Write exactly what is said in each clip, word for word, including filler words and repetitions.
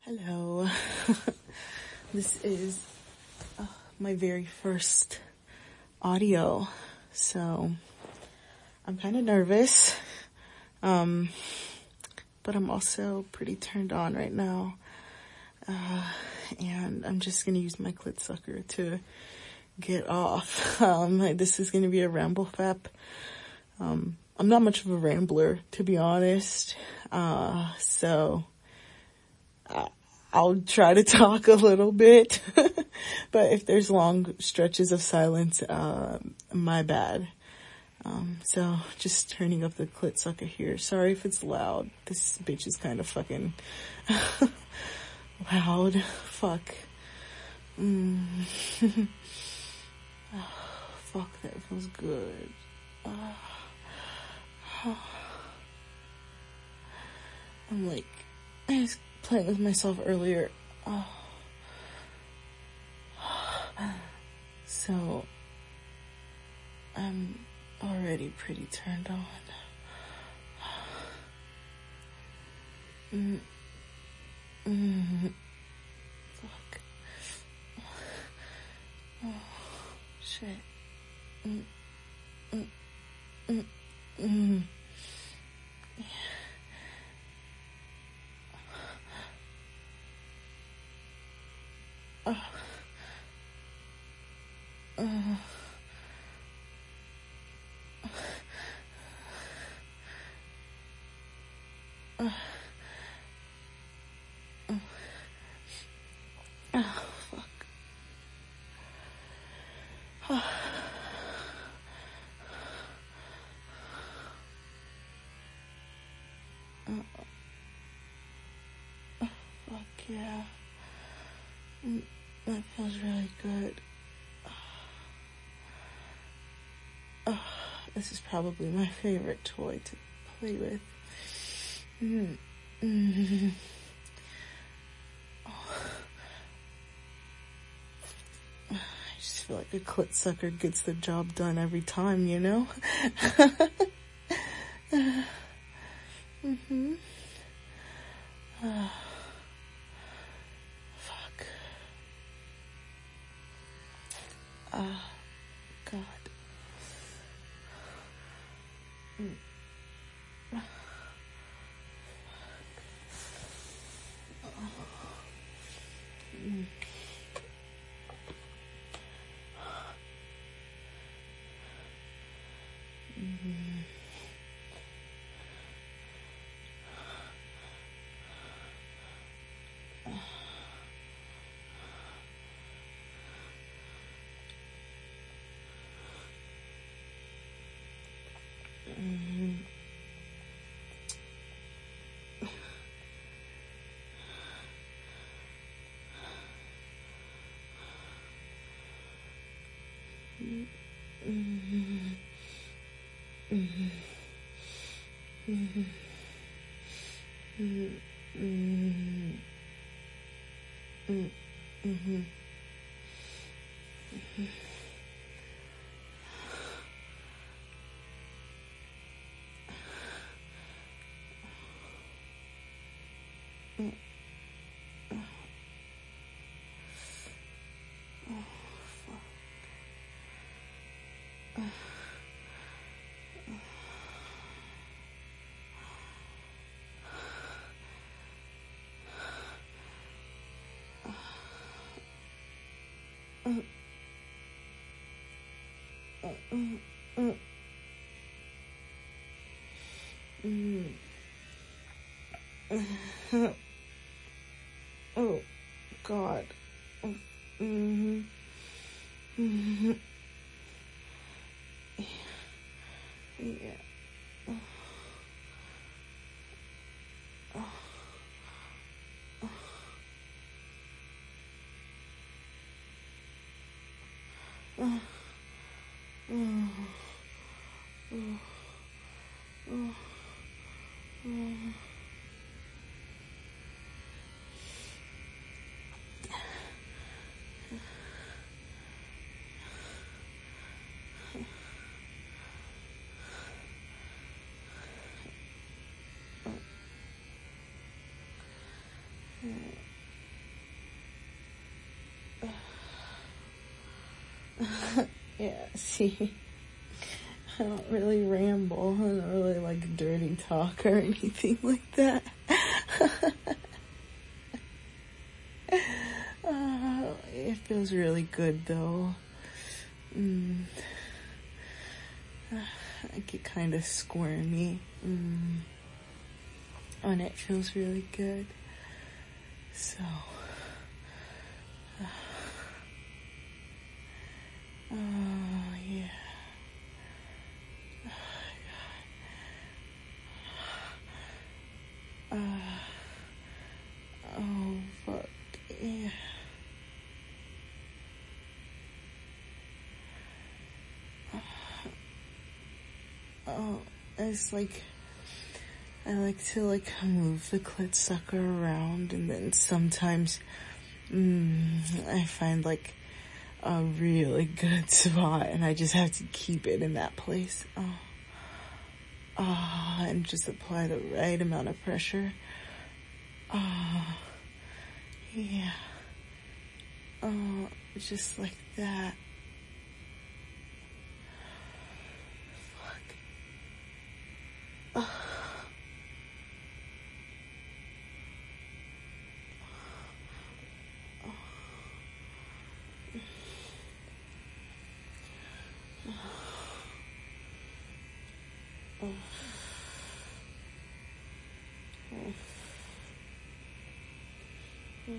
Hello. This is uh, my very first audio, so I'm kind of nervous, um, but I'm also pretty turned on right now, uh, and I'm just gonna use my clit sucker to get off. Um, this is gonna be a ramble fap. Um, I'm not much of a rambler, to be honest, uh, so I'll try to talk a little bit, but if there's long stretches of silence, uh, my bad. Um, so just turning up the clit sucker here. Sorry if it's loud. This bitch is kind of fucking loud. Fuck. Mm. Oh, fuck, that feels good. Uh, I'm like, I was playing with myself earlier. Oh. So, I'm already pretty turned on. Mm. Mm. Fuck. Oh, shit. Mm. Mm. Mm. Mm. Uh. Uh. Uh. Oh, fuck. Oh. Oh. Oh, fuck yeah. Mm, that feels really good. Oh, this is probably my favorite toy to play with. Mm. Mm. Oh. I just feel like a clit sucker gets the job done every time, you know? mm-hmm. Oh. Fuck. Ah, uh, God. Mm. Mm. Mm. Mm. Mm. Mm. Mm. Mm. Mm. Mm. Mm. Mhm. Mhm. Mm. Oh, fuck. Mm. Mm. Mm. Mm. Mm. Oh, God. Mm-hmm. Mm-hmm. Yeah. Oh. Oh. Oh. Oh. Oh. Oh. Oh. Oh. Oh. Yeah, see, I don't really ramble. I don't really like dirty talk or anything like that. uh, it feels really good though. Mm. I get kind of squirmy. Mm. And it feels really good. So, uh, oh yeah. Oh, uh, oh fuck yeah. Oh, it's like, I like to like move the clit sucker around, and then sometimes mm, I find like a really good spot and I just have to keep it in that place. Oh, oh and just apply the right amount of pressure. Oh, yeah. Oh, just like that. Fuck. Oh. Oh. Oh. Oh.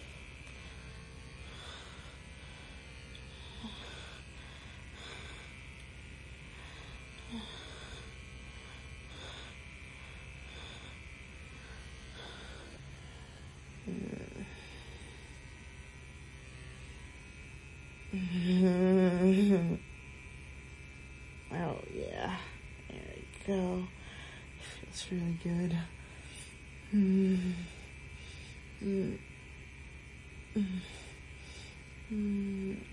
Oh yeah, there we go. Feels really good. Mm. Mm. Mm. Mm.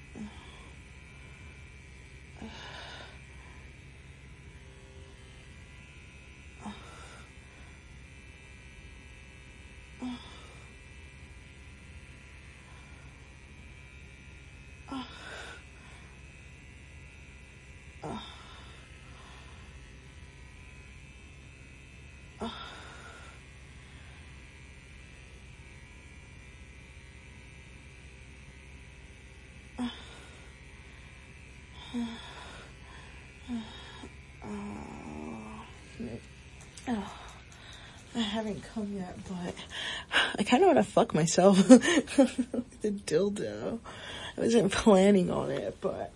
Oh, I haven't come yet, but I kind of want to fuck myself with the dildo. I wasn't planning on it, but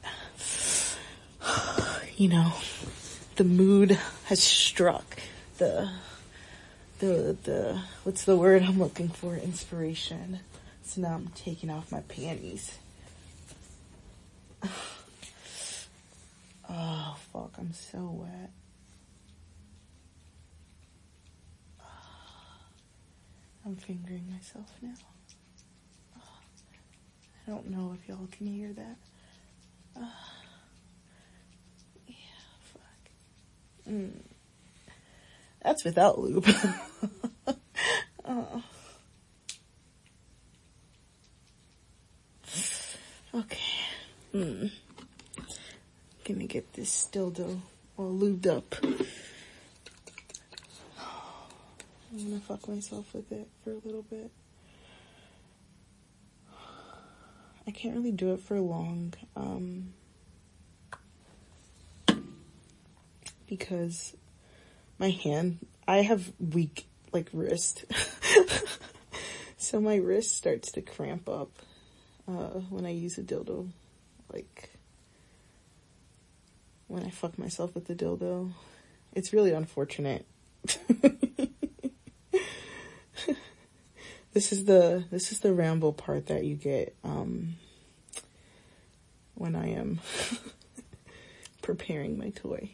you know, the mood has struck. The, the, the, what's the word I'm looking for? Inspiration. So now I'm taking off my panties. Oh, fuck, I'm so wet. I'm fingering myself now. I don't know if y'all can hear that. Uh, yeah, fuck. Mm. That's without lube. Oh. Okay. Mm. Gonna get this dildo all lubed up. I'm gonna fuck myself with it for a little bit. I can't really do it for long, um, because my hand, I have weak, like, wrist. So my wrist starts to cramp up, uh, when I use a dildo. Like, when I fuck myself with the dildo. It's really unfortunate. This is the, this is the ramble part that you get, um, when I am preparing my toy.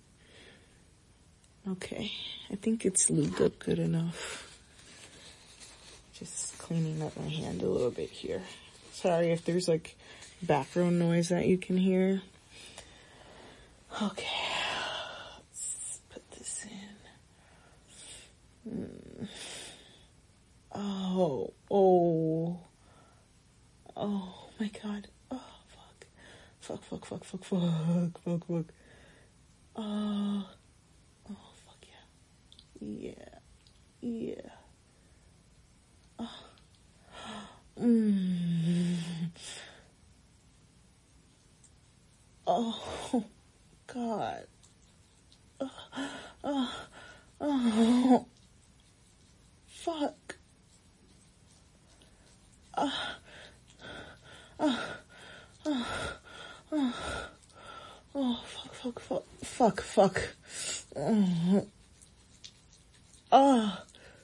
Okay, I think it's lubed up good enough. Just cleaning up my hand a little bit here. Sorry if there's like background noise that you can hear. Okay, let's put this in. Mm. Oh, oh, oh my God. Oh, fuck, fuck, fuck, fuck, fuck, fuck, fuck, fuck. Oh, oh, fuck yeah. Yeah, yeah. Oh. Mm. Oh, God. Oh, oh, oh. Fuck. Oh, oh, oh, oh, oh, fuck, fuck, fuck, fuck, fuck. Oh, oh,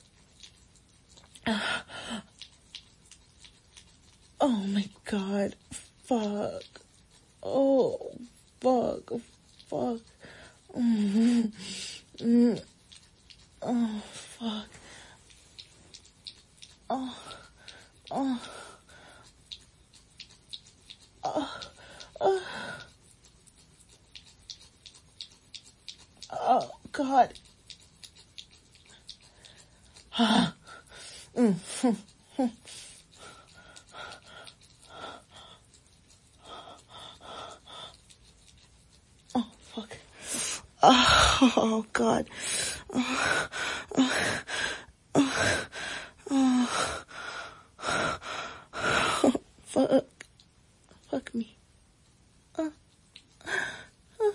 oh my God. Fuck. Oh, fuck, fuck. Mm, mm, oh, fuck. Oh, oh, oh, oh, oh, God. mm. Oh, fuck. Oh, God. Oh, oh, oh, oh. Fuck. Fuck me. Uh, uh.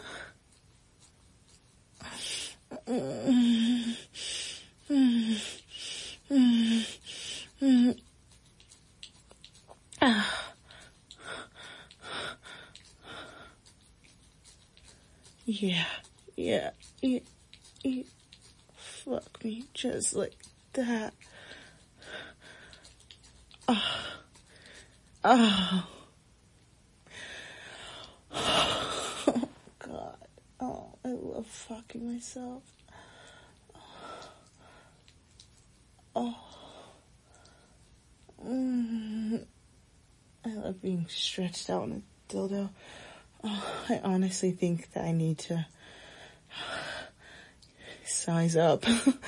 Mm, mm, mm, mm. Ah. Yeah, yeah, yeah, yeah. Fuck me, just like that. Oh. Oh. Oh, God. Oh, I love fucking myself. Oh. Mm. I love being stretched out in a dildo. Oh, I honestly think that I need to size up.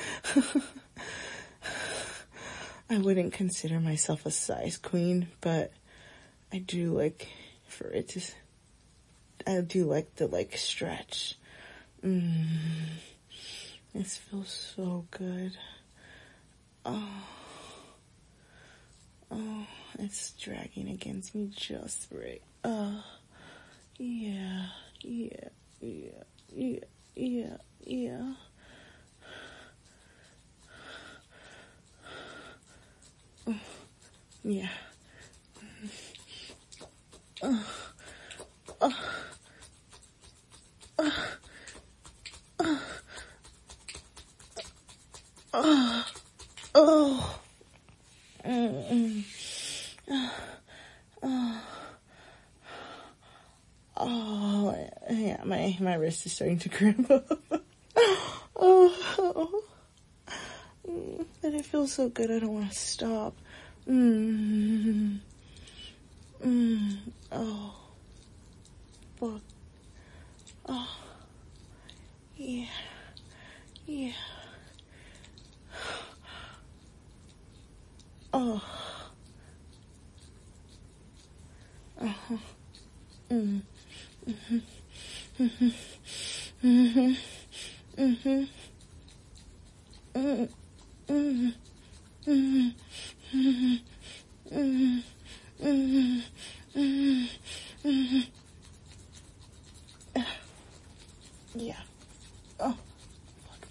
I wouldn't consider myself a size queen, but I do like for it to, I do like the like stretch. Mm. This feels so good. Oh. Oh, it's dragging against me just right. Oh. Yeah, yeah, yeah, yeah, yeah, yeah. Yeah. Uh, uh, uh, uh, uh, oh. Mm-mm. Uh, uh, oh, yeah, my, my wrist is starting to cramp up. oh, oh. Mm, but it feels so good, I don't want to stop. Mm. Mm. Oh. Fuck. Oh. Yeah. Yeah. Oh. Uh-huh. Mm. Mm-hmm. Mm-hmm. Mm-hmm. Mm-hmm. Mm-hmm. Mm-hmm. Mm-hmm. Mm-hmm. Mm-hmm. Mm-hmm. Mm-hmm. Mm-hmm. Yeah. Oh. Fuck.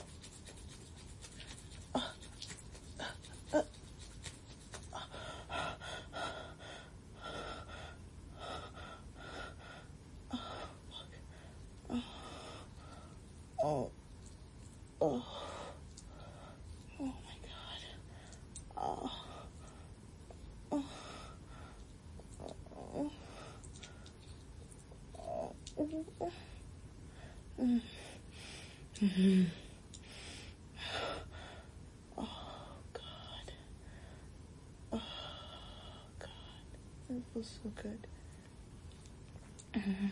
Oh. Uh. Oh. Oh. Oh my God. Oh. Oh. Oh. Oh. Mm. Mm-hmm. Oh God. Oh God. It feels so good. Mm-hmm.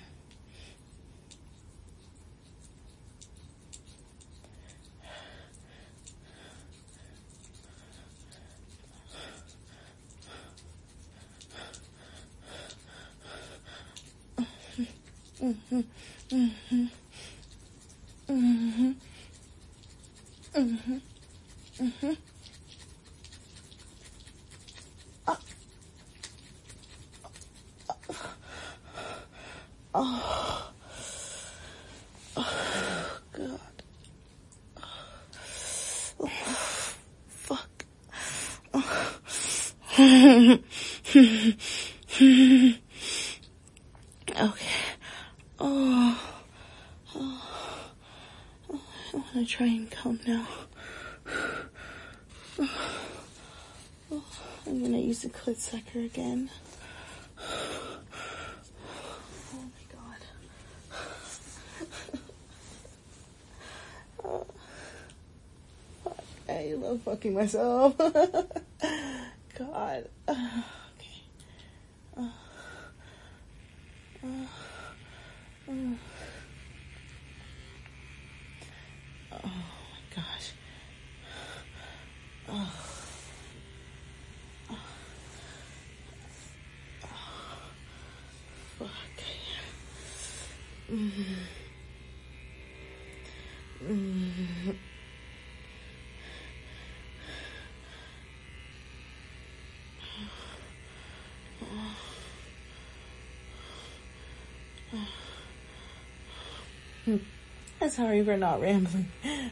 Mm-hmm. Mm-hmm. Mm-hmm. Mm-hmm. Mm-hmm. Oh. Oh. Oh. God. Oh. Fuck. Oh. Okay. Oh. Oh. I want to try and come now. Oh. I'm gonna use the clit sucker again. Oh my god. Oh. I love fucking myself. God. Okay. Uh, uh, uh. Oh my gosh. Oh. Oh. Oh. Fuck. Mm. Mm. I'm sorry for not rambling.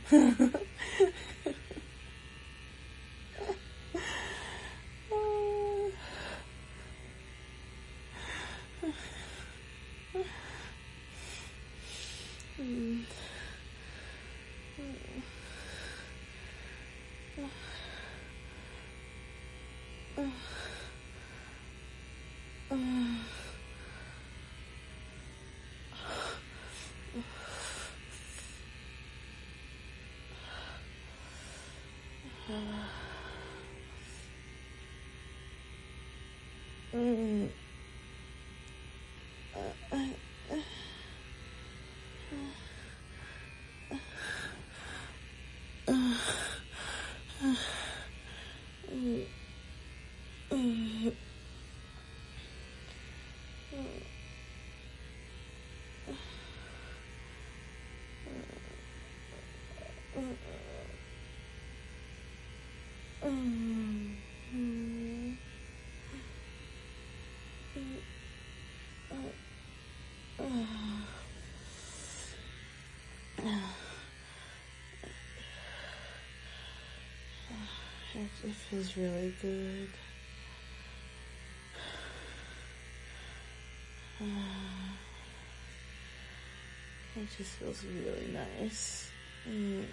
Mm. Uh, uh, uh, uh, mm, mm, mm, mm, It feels really good. It just feels really nice. Mm.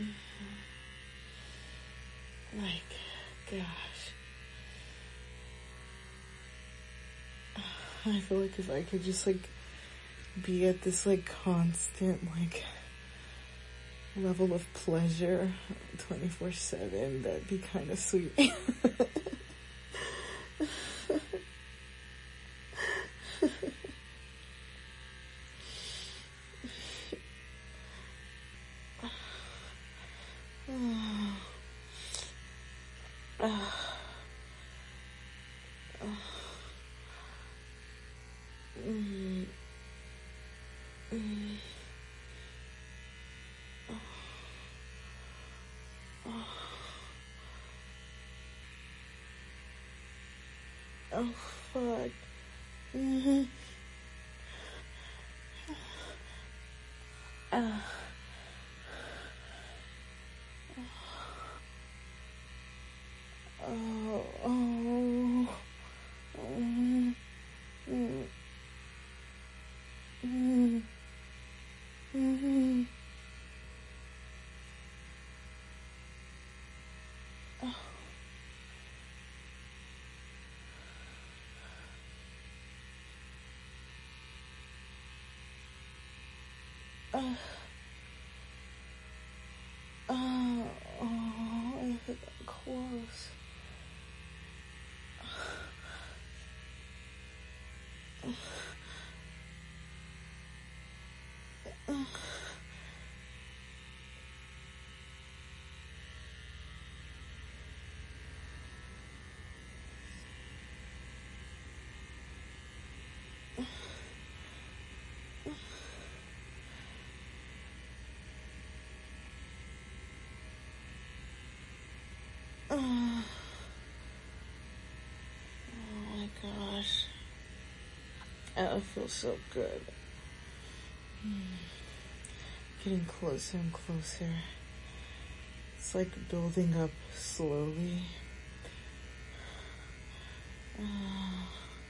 Like, gosh. I feel like if I could just like be at this like constant like level of pleasure twenty-four seven, that'd be kind of sweet. Mm. Mm. Oh. Oh, fuck. Mm-hmm. Uh. Oh, oh. Mm. Mm. Mm. Mm. Oh. Uh. Oh, oh, I hit that close. Oh my gosh. Oh, it feels so good. Getting closer and closer. It's like building up slowly. Oh.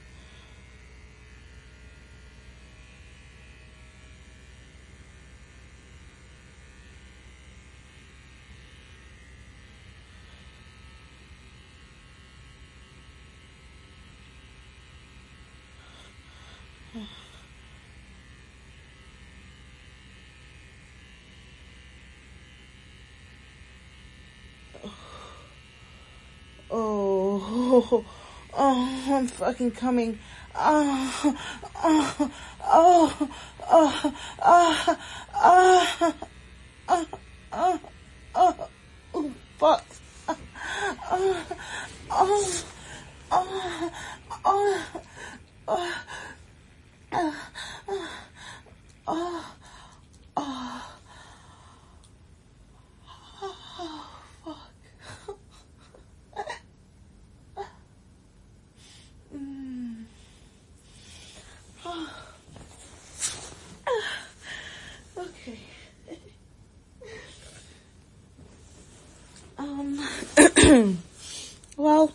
Oh, oh, I'm fucking coming. Oh, oh, oh, oh, oh, oh, oh, oh, oh, oh, fuck. Oh, oh, oh, oh, oh, oh, oh, oh. Okay. Um, well,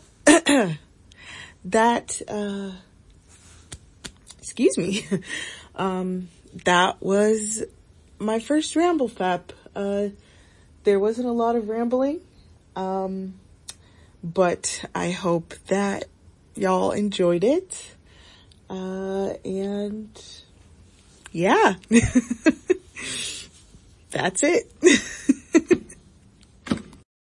that, uh, excuse me, um, that was my first Ramble Fap. Uh, there wasn't a lot of rambling, um, but I hope that y'all enjoyed it. Uh, and yeah, that's it.